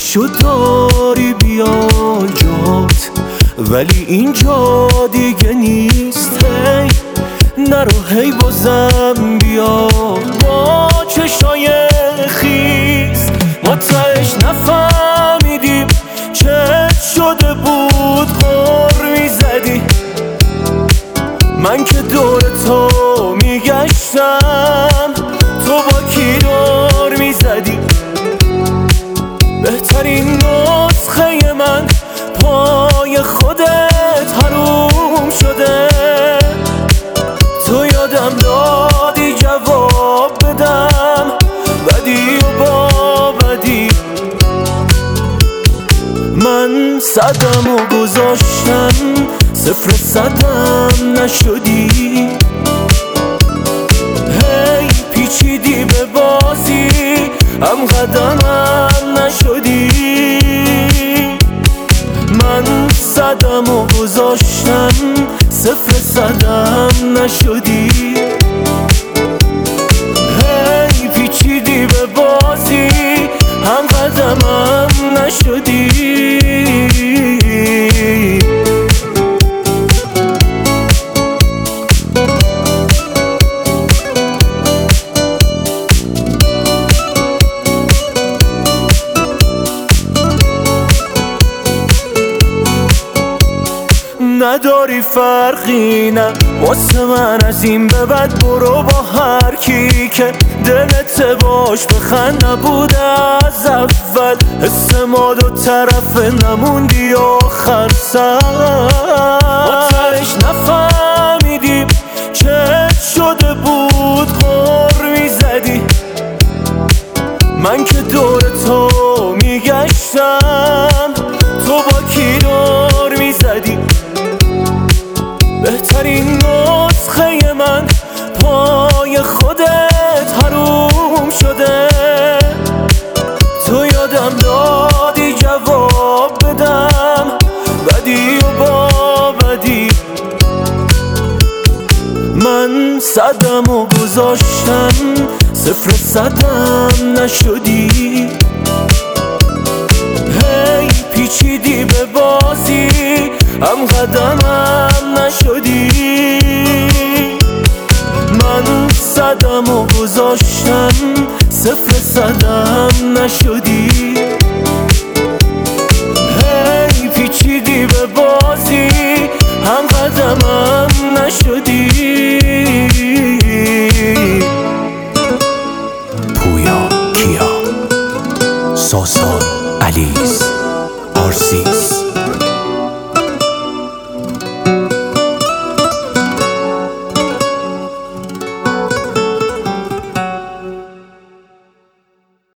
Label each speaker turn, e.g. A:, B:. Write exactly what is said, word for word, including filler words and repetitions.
A: شد داری بیا جات، ولی اینجا دیگه نیست. هی نرو هی بازم بیا با چشای خیس. ما تهش نفهمیدیم چه شده بود غر میزدی. من که دور تو میگشتم تو با کی دور میزدی. بهترین نسخه من پای خودت حروم شده. تو یادم دادی جواب بدم بدی و با بدی. من صدم و گذاشتم صفر صدم نشدی. هی پیچیدی به بازی هم قدمم نشدی. من صدم و گذاشتم صفر صدم نشدی. هی پیچیدی به بازی هم قدمم نشدی. نداری فرقی نه واسه من از این به بعد. برو با هر کی که دلت باش بخند. نبود از اول حس ما دو طرفه نموندی آخر سر. ما تهش نفهمیدیم چه شده بود غر میزدی. من که دور تو میگشتم تو با کی دور میزدی. بهترین نسخه من پای خودت حروم شده. تو یادم دادی جواب بدم بدی و با بدی. من صدم و گذاشتم صفر صدم نشدی. هی پیچیدی به بازی هم قدمم نشدی. من صدم و گذاشتم صفر صدم نشدی. هی پیچیدی به بازی هم قدمم نشدی.
B: پویا کیا ساسان علیز آرسی